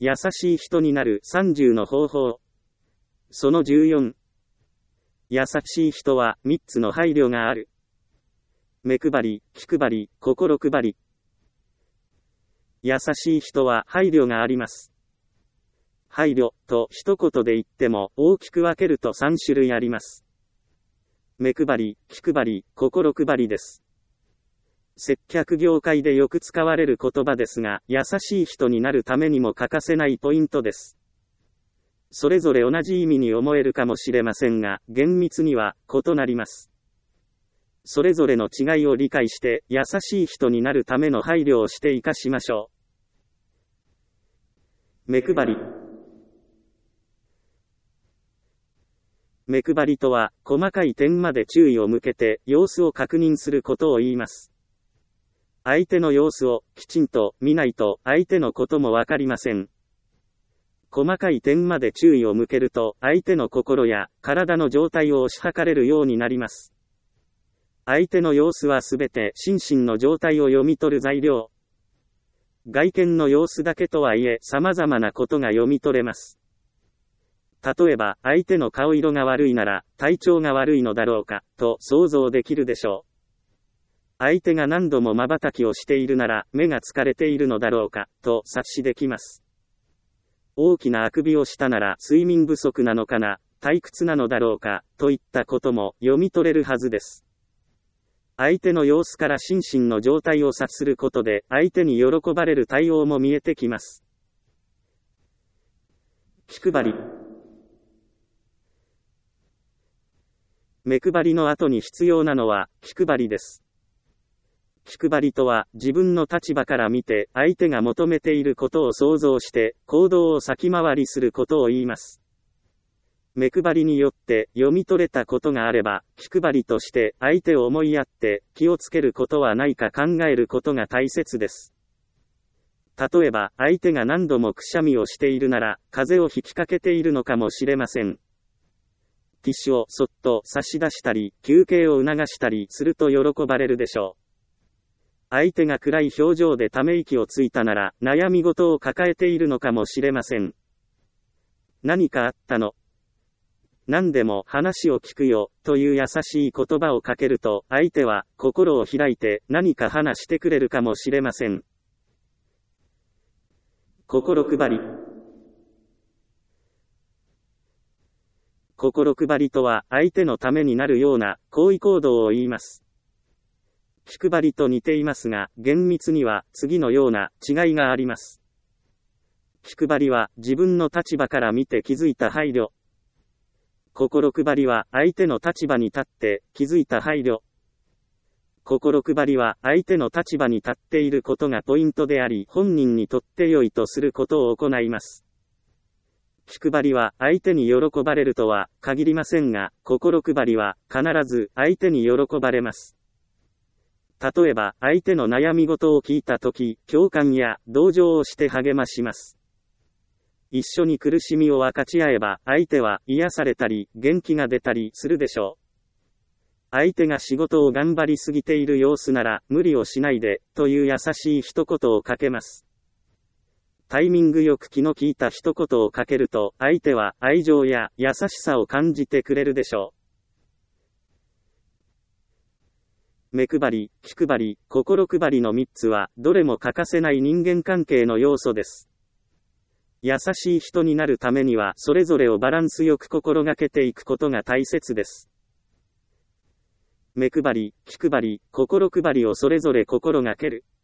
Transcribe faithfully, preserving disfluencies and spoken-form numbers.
優しい人になるさんじゅうの方法。そのじゅうよん。優しい人はみっつの配慮がある。目配り、気配り、心配り。優しい人は配慮があります。配慮と一言で言っても大きく分けるとさん種類あります。目配り、気配り、心配りです。接客業界でよく使われる言葉ですが、優しい人になるためにも欠かせないポイントです。それぞれ同じ意味に思えるかもしれませんが、厳密には異なります。それぞれの違いを理解して、優しい人になるための配慮をして生かしましょう。目配り。目配りとは、細かい点まで注意を向けて、様子を確認することを言います。相手の様子をきちんと見ないと、相手のこともわかりません。細かい点まで注意を向けると、相手の心や体の状態を推し量れるようになります。相手の様子はすべて心身の状態を読み取る材料。外見の様子だけとはいえ、様々なことが読み取れます。例えば、相手の顔色が悪いなら、体調が悪いのだろうか、と想像できるでしょう。相手が何度も瞬きをしているなら、目が疲れているのだろうか、と察しできます。大きなあくびをしたなら、睡眠不足なのかな、退屈なのだろうか、といったことも読み取れるはずです。相手の様子から心身の状態を察することで、相手に喜ばれる対応も見えてきます。気配り。目配りの後に必要なのは、気配りです。気配りとは、自分の立場から見て、相手が求めていることを想像して、行動を先回りすることを言います。目配りによって読み取れたことがあれば、気配りとして相手を思いやって気をつけることはないか考えることが大切です。例えば、相手が何度もくしゃみをしているなら、風邪をひきかけているのかもしれません。ティッシュをそっと差し出したり、休憩を促したりすると喜ばれるでしょう。相手が暗い表情でため息をついたなら、悩み事を抱えているのかもしれません。何かあったの？何でも話を聞くよ、という優しい言葉をかけると、相手は心を開いて何か話してくれるかもしれません。心配り。心配りとは、相手のためになるような行為行動を言います。気配りと似ていますが、厳密には次のような違いがあります。気配りは自分の立場から見て気づいた配慮。心配りは相手の立場に立って気づいた配慮。心配りは相手の立場に立っていることがポイントであり、本人にとって良いとすることを行います。気配りは相手に喜ばれるとは限りませんが、心配りは必ず相手に喜ばれます。例えば、相手の悩み事を聞いたとき、共感や同情をして励まします。一緒に苦しみを分かち合えば、相手は癒されたり、元気が出たりするでしょう。相手が仕事を頑張りすぎている様子なら、無理をしないで、という優しい一言をかけます。タイミングよく気の利いた一言をかけると、相手は愛情や優しさを感じてくれるでしょう。目配り、気配り、心配りのみっつは、どれも欠かせない人間関係の要素です。優しい人になるためには、それぞれをバランスよく心がけていくことが大切です。目配り、気配り、心配りをそれぞれ心がける。